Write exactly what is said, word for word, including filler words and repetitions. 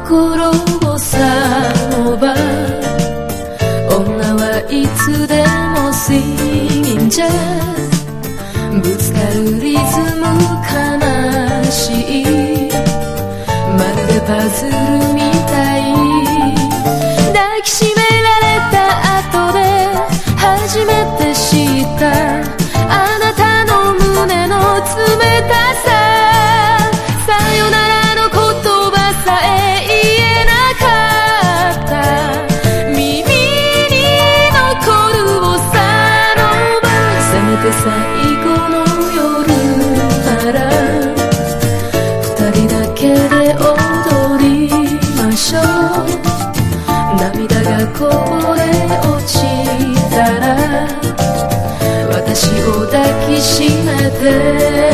心をさもば女はいつでも Singing Jazz ぶつかるリズム悲しいまるでパズルみたい抱きしめられた後で初めて知ったあなたの胸の冷たささよならの言葉さえ言えなかった耳に残るボサノバせめて最後の夜なら二人だけで踊りましょう涙がこぼれ落ちたら私を抱きしめて